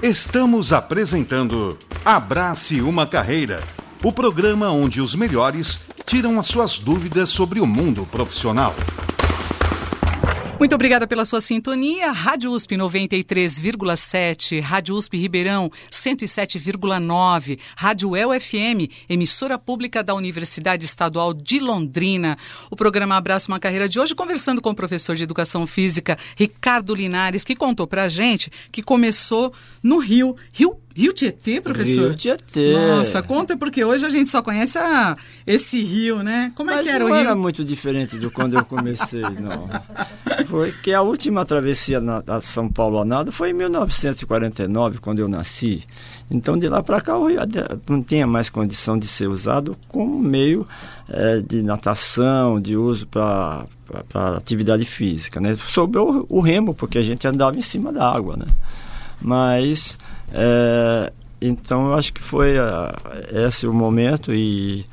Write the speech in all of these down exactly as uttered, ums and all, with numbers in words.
Estamos apresentando Abrace uma Carreira, o programa onde os melhores tiram as suas dúvidas sobre o mundo profissional. Muito obrigada pela sua sintonia. Rádio U S P noventa e três vírgula sete, Rádio U S P Ribeirão cento e sete vírgula nove, Rádio U E L F M, emissora pública da Universidade Estadual de Londrina. O programa Abraça uma Carreira de hoje, conversando com o professor de Educação Física, Ricardo Linares, que contou pra gente que começou no Rio. Rio Rio Tietê, professor? Rio Tietê. Nossa, conta, porque hoje a gente só conhece a, esse rio, né? Como é Mas que era o rio? rio? Não era muito diferente do quando eu comecei, não. Foi que a última travessia na, a São Paulo a nado foi em mil novecentos e quarenta e nove, quando eu nasci. Então, de lá para cá, o rio não tinha mais condição de ser usado como meio é, de natação, de uso para atividade física, né? Sobrou o, o remo, porque a gente andava em cima da água, né? Mas... É, então eu acho que foi a, esse o momento e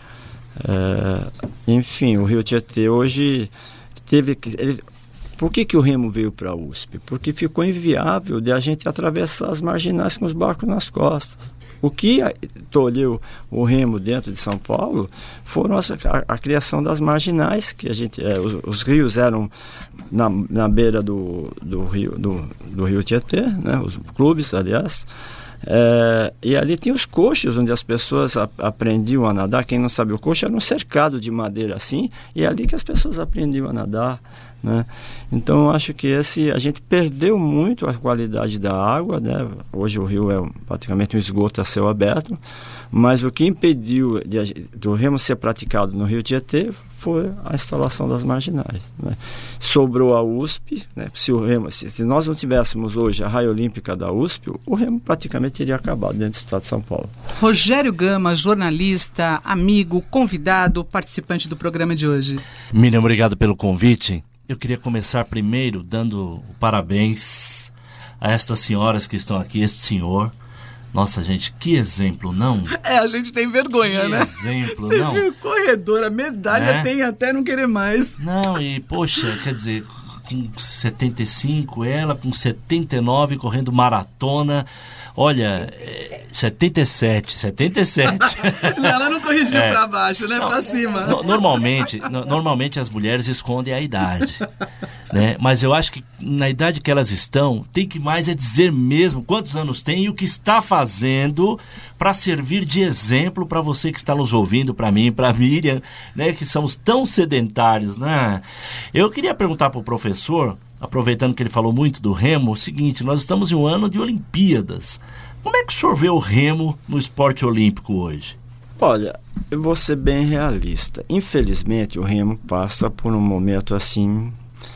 é, enfim, o Rio Tietê hoje teve ele, por que que o remo veio para a U S P? Porque ficou inviável de a gente atravessar as marginais com os barcos nas costas. O que tolheu o remo dentro de São Paulo foram a, a, a criação das marginais, que a gente, é, os, os rios eram na, na beira do, do, rio, do, do Rio Tietê, né, os clubes, aliás, é, e ali tinha os coxos, onde as pessoas a, aprendiam a nadar. Quem não sabe, o coxo era um cercado de madeira assim, e é ali que as pessoas aprendiam a nadar, né? Então eu acho que esse, a gente perdeu muito a qualidade da água, né? Hoje o rio é praticamente um esgoto a céu aberto, mas o que impediu de, do remo ser praticado no Rio Tietê foi a instalação das marginais, né? Sobrou a U S P, né? Se, o remo, se, se nós não tivéssemos hoje a raia olímpica da U S P, o remo praticamente teria acabado dentro do estado de São Paulo. Rogério Gama, jornalista, amigo, convidado, participante do programa de hoje. Miriam, obrigado pelo convite. Eu queria começar primeiro dando parabéns a estas senhoras que estão aqui, este senhor. Nossa, gente, que exemplo, não? É, a gente tem vergonha, que né? exemplo, Você não? viu, corredor, a medalha É? tem até não querer mais. Não, e poxa, quer dizer, com setenta e cinco, ela com setenta e nove correndo maratona. Olha, setenta e sete, setenta e sete. Ela não corrigiu É. pra baixo, né? Não, pra cima. no- normalmente, no- normalmente as mulheres escondem a idade, né? Mas eu acho que na idade que elas estão, tem que mais é dizer mesmo quantos anos tem e o que está fazendo para servir de exemplo para você que está nos ouvindo, para mim, para Miriam, né? Que somos tão sedentários, né? Eu queria perguntar para o professor, aproveitando que ele falou muito do remo, o seguinte: nós estamos em um ano de Olimpíadas. Como é que o senhor vê o remo no esporte olímpico hoje? Olha, eu vou ser bem realista. Infelizmente, o remo passa por um momento assim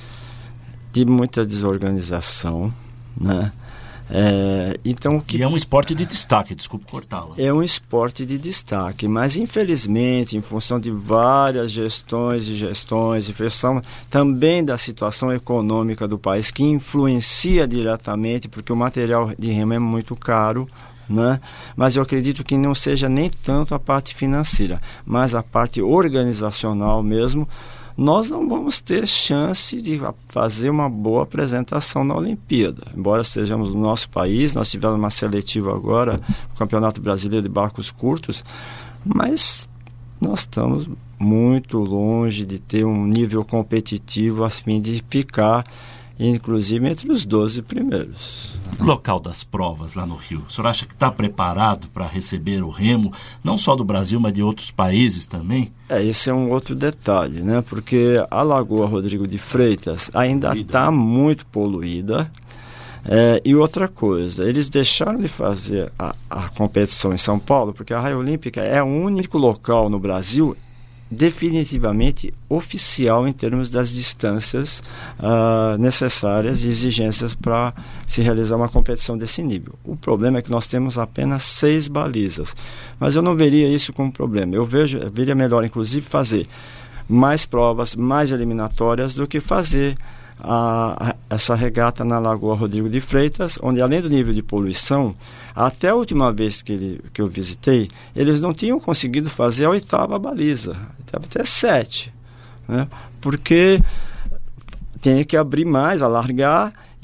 de muita desorganização, né? É, então, o que E é um esporte de destaque, desculpe cortá-la. é um esporte de destaque, mas infelizmente, em função de várias gestões e gestões, em função também da situação econômica do país, que influencia diretamente, porque o material de remo é muito caro, né? Mas eu acredito que não seja nem tanto a parte financeira, mas a parte organizacional mesmo. Nós não vamos ter chance de fazer uma boa apresentação na Olimpíada. Embora estejamos no nosso país, nós tivemos uma seletiva agora, o Campeonato Brasileiro de Barcos Curtos, mas nós estamos muito longe de ter um nível competitivo a fim de ficar, inclusive, entre os doze primeiros. Local das provas lá no Rio, o senhor acha que está preparado para receber o remo, não só do Brasil, mas de outros países também? É, esse é um outro detalhe, né? Porque a Lagoa Rodrigo de Freitas ainda está muito poluída. É, e outra coisa, eles deixaram de fazer a, a competição em São Paulo, porque a raia olímpica é o único local no Brasil definitivamente oficial em termos das distâncias uh, necessárias e exigências para se realizar uma competição desse nível. O problema é que nós temos apenas seis balizas, mas eu não veria isso como problema. Eu vejo, eu veria melhor, inclusive, fazer mais provas, mais eliminatórias, do que fazer a, a, essa regata na Lagoa Rodrigo de Freitas, onde, além do nível de poluição, até a última vez que, ele, que eu visitei, eles não tinham conseguido fazer a oitava baliza, até sete, né? Porque tem que abrir mais, alargar, e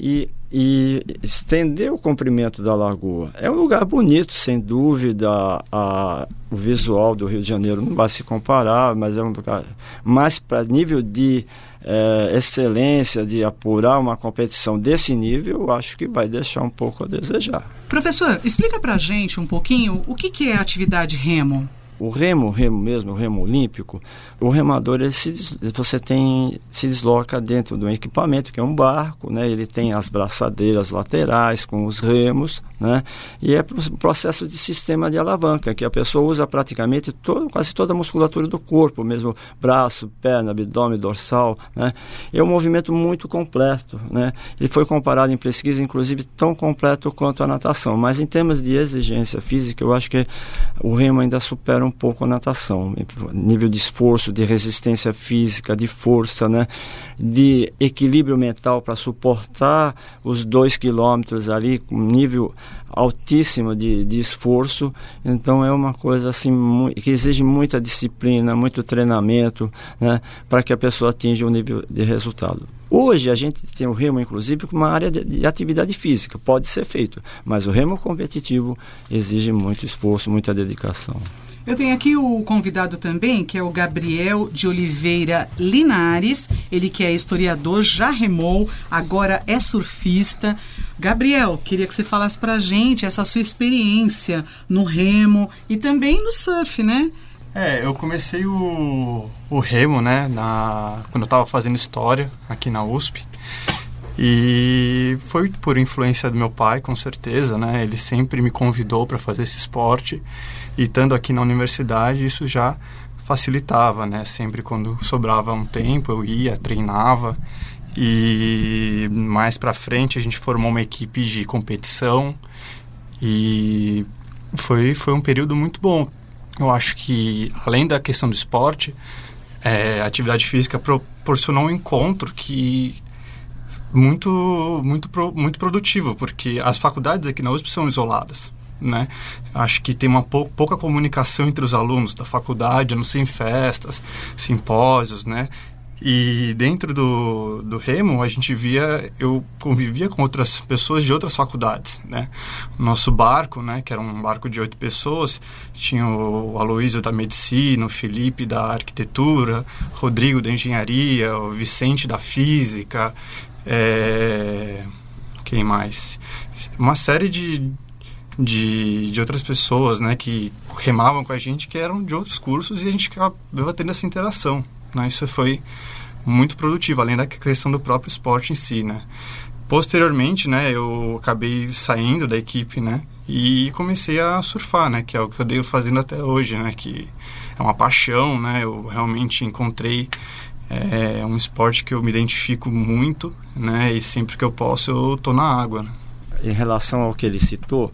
e estender o comprimento da lagoa. É um lugar bonito, sem dúvida. A, o visual do Rio de Janeiro não vai se comparar, mas é um lugar mais para nível de é, excelência, de apurar uma competição desse nível, eu acho que vai deixar um pouco a desejar. Professor, explica para a gente um pouquinho o que, que é a atividade remo. O remo, o remo mesmo, o remo olímpico, o remador, ele se, você tem, se desloca dentro de um equipamento, que é um barco, né? Ele tem as braçadeiras laterais com os remos, né? E é um processo de sistema de alavanca, que a pessoa usa praticamente todo, quase toda a musculatura do corpo, mesmo braço, perna, abdômen, dorsal, né? É um movimento muito completo, né? Ele foi comparado em pesquisa, inclusive, tão completo quanto a natação, mas em termos de exigência física, eu acho que o remo ainda supera um um pouco a natação, nível de esforço, de resistência física, de força, né? De equilíbrio mental para suportar os dois quilômetros ali com nível altíssimo de, de esforço. Então é uma coisa assim que exige muita disciplina, muito treinamento, né? Para que a pessoa atinja um nível de resultado. Hoje a gente tem o remo, inclusive, como uma área de, de atividade física, pode ser feito, mas o remo competitivo exige muito esforço, muita dedicação. Eu tenho aqui o convidado também, que é o Gabriel de Oliveira Linares, ele que é historiador, já remou, agora é surfista. Gabriel, queria que você falasse pra gente essa sua experiência no remo e também no surf, né? É, eu comecei o, o remo, né, na, quando eu estava fazendo história aqui na U S P. E foi por influência do meu pai, com certeza, né? Ele sempre me convidou para fazer esse esporte. E estando aqui na universidade, isso já facilitava, né? Sempre quando sobrava um tempo, eu ia, treinava. E mais para frente a gente formou uma equipe de competição. E foi, foi um período muito bom. Eu acho que, além da questão do esporte, é, a atividade física proporcionou um encontro que muito, muito, muito produtivo, porque as faculdades aqui na U S P são isoladas, né? Acho que tem uma pou, pouca comunicação entre os alunos da faculdade, a não ser em festas, simpósios, né? E dentro do, do remo, a gente via, eu convivia com outras pessoas de outras faculdades, né? O nosso barco, né, que era um barco de oito pessoas, tinha o Aloísio da Medicina, o Felipe da Arquitetura, Rodrigo da Engenharia, o Vicente da Física, é... quem mais? Uma série de, de, de outras pessoas, né, que remavam com a gente, que eram de outros cursos, e a gente acabava tendo essa interação. Isso foi muito produtivo, além da questão do próprio esporte em si, né? Posteriormente, né, eu acabei saindo da equipe, né, e comecei a surfar, né, que é o que eu devo fazendo até hoje, né, que é uma paixão, né? Eu realmente encontrei é, um esporte que eu me identifico muito, né, e sempre que eu posso eu tô na água, né? Em relação ao que ele citou,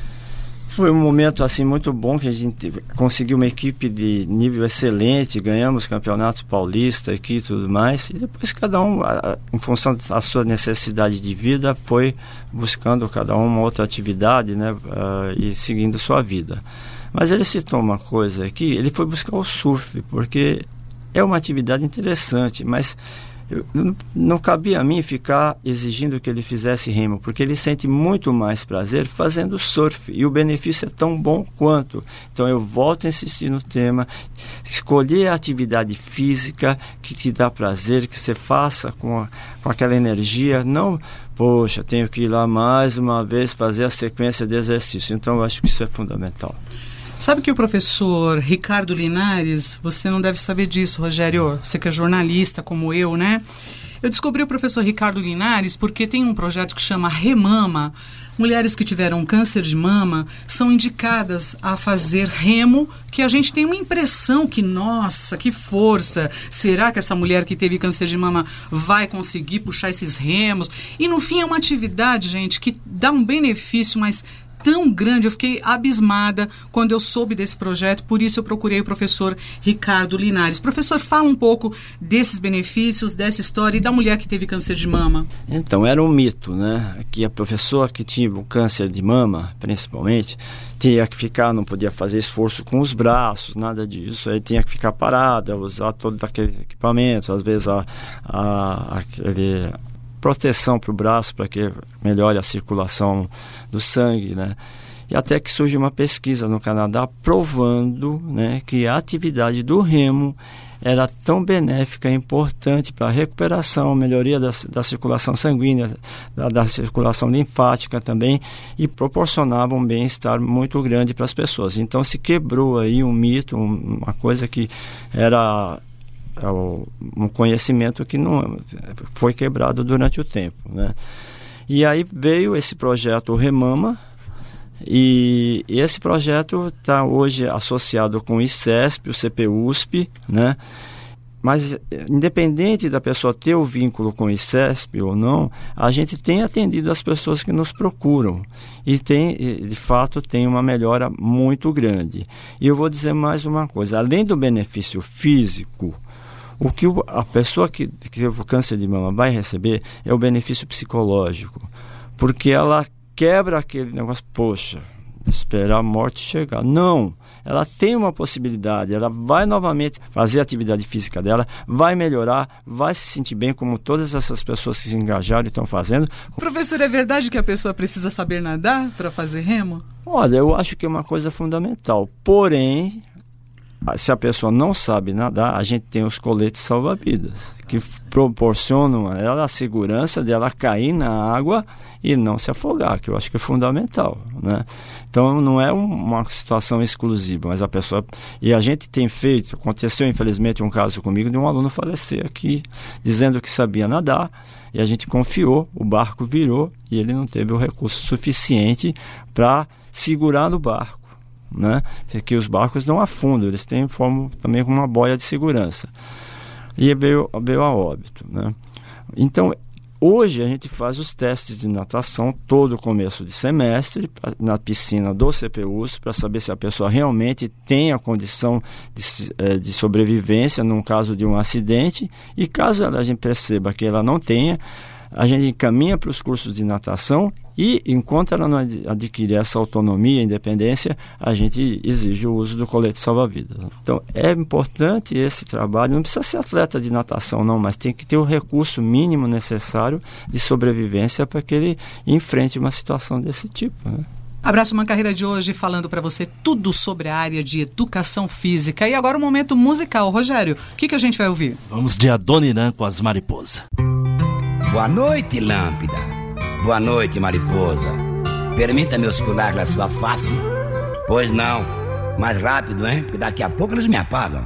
foi um momento assim muito bom, que a gente conseguiu uma equipe de nível excelente, ganhamos campeonatos paulistas aqui e tudo mais, e depois cada um, a, em função da sua necessidade de vida, foi buscando cada um uma outra atividade, né, uh, e seguindo sua vida. Mas ele citou uma coisa aqui, ele foi buscar o surf, porque é uma atividade interessante, mas eu, não, não cabia a mim ficar exigindo que ele fizesse remo, porque ele sente muito mais prazer fazendo surf, e o benefício é tão bom quanto. Então eu volto a insistir no tema, escolher a atividade física que te dá prazer, que você faça com, a, com aquela energia, não, poxa, tenho que ir lá mais uma vez fazer a sequência de exercício. Então eu acho que isso é fundamental. Sabe que o professor Ricardo Linares, você não deve saber disso, Rogério, você que é jornalista como eu, né? Eu descobri o professor Ricardo Linares porque tem um projeto que chama Remama. Mulheres que tiveram câncer de mama são indicadas a fazer remo, que a gente tem uma impressão que, nossa, que força, será que essa mulher que teve câncer de mama vai conseguir puxar esses remos? E no fim é uma atividade, gente, que dá um benefício, mas tão grande, eu fiquei abismada quando eu soube desse projeto, por isso eu procurei o professor Ricardo Linares. Professor, fala um pouco desses benefícios, dessa história e da mulher que teve câncer de mama. Então, era um mito, né? Que a pessoa que tinha o câncer de mama, principalmente, tinha que ficar, não podia fazer esforço com os braços, nada disso, aí tinha que ficar parada, usar todo aquele equipamento, às vezes a, a, aquele... proteção para o braço, para que melhore a circulação do sangue, né? E até que surge uma pesquisa no Canadá provando, né, que a atividade do remo era tão benéfica e importante para a recuperação, melhoria da, da circulação sanguínea, da, da circulação linfática também, e proporcionava um bem-estar muito grande para as pessoas. Então se quebrou aí um mito, um, uma coisa que era um conhecimento que não foi quebrado durante o tempo, né? E aí veio esse projeto Remama, e esse projeto está hoje associado com o ICESP, o C P U S P, né? Mas independente da pessoa ter o vínculo com o ICESP ou não, a gente tem atendido as pessoas que nos procuram e tem, de fato tem uma melhora muito grande. E eu vou dizer mais uma coisa, além do benefício físico, o que a pessoa que, que teve o câncer de mama vai receber é o benefício psicológico, porque ela quebra aquele negócio, poxa, esperar a morte chegar. Não, ela tem uma possibilidade, ela vai novamente fazer a atividade física dela, vai melhorar, vai se sentir bem, como todas essas pessoas que se engajaram e estão fazendo. Professor, é verdade que a pessoa precisa saber nadar para fazer remo? Olha, eu acho que é uma coisa fundamental, porém, se a pessoa não sabe nadar, a gente tem os coletes salva-vidas, que proporcionam a ela a segurança dela cair na água e não se afogar, que eu acho que é fundamental, né? Então não é um, uma situação exclusiva, mas a pessoa... E a gente tem feito, aconteceu infelizmente um caso comigo de um aluno falecer aqui, dizendo que sabia nadar, e a gente confiou, o barco virou e ele não teve o recurso suficiente para segurar no barco, né? Porque os barcos não afundam, eles têm forma também como uma boia de segurança, e veio, veio a óbito, né? Então hoje a gente faz os testes de natação todo começo de semestre na piscina do C P U S para saber se a pessoa realmente tem a condição de, de sobrevivência num caso de um acidente, e caso a gente perceba que ela não tenha, a gente encaminha para os cursos de natação, e enquanto ela não adquirir essa autonomia e independência, a gente exige o uso do colete salva-vidas. Então é importante esse trabalho, não precisa ser atleta de natação não, mas tem que ter o recurso mínimo necessário de sobrevivência para que ele enfrente uma situação desse tipo, né? Abraço Uma Carreira de hoje falando para você tudo sobre a área de educação física. E agora o momento musical. Rogério, o que, que a gente vai ouvir? Vamos de Adoniran com as Mariposas. Boa noite, Lâmpada. Boa noite, mariposa. Permita-me oscular a sua face? Pois não. Mais rápido, hein? Porque daqui a pouco eles me apagam.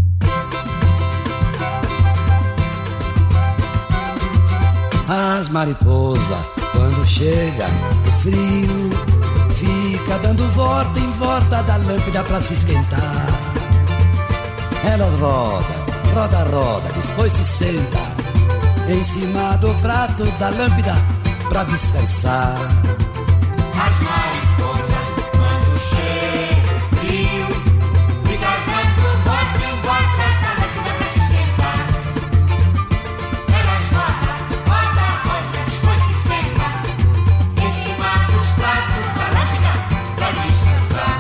As mariposas, quando chega o frio, fica dando volta em volta da lâmpada pra se esquentar. Elas rodam, roda, roda, depois se senta em cima do prato da lâmpada pra descansar. As mariposas, quando chega o frio, fica dando volta em volta da lâmpada pra se esquentar. Elas rodam, roda, roda, depois se senta em cima dos pratos da lâmpada pra descansar.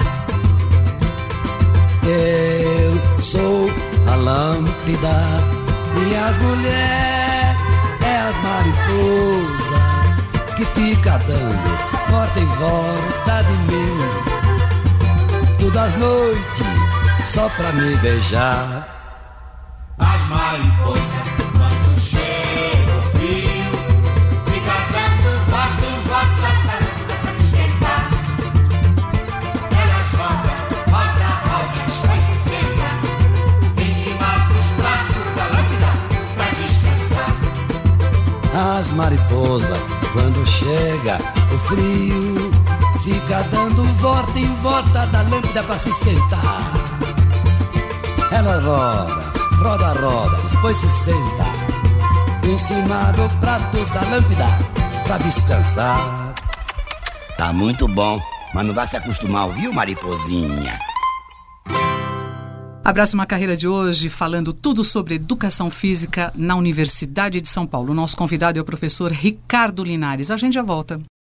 Eu sou a lâmpada e as mulheres é as mariposas que fica dando volta em volta de mim, todas as noites só pra me beijar. As mariposas, quando chega o frio, fica dando volta em volta da lâmpada pra se esquentar. Elas rodam, roda, roda, depois se senta em cima dos pratos da lâmpada pra descansar. As mariposas, quando chega o frio, fica dando volta em volta da lâmpada pra se esquentar. Ela roda, roda, roda, depois se senta em cima do prato da lâmpada pra descansar. Tá muito bom, mas não vai se acostumar, viu, mariposinha? Abraço Uma Carreira de hoje falando tudo sobre educação física na Universidade de São Paulo. O nosso convidado é o professor Ricardo Linares. A gente já volta.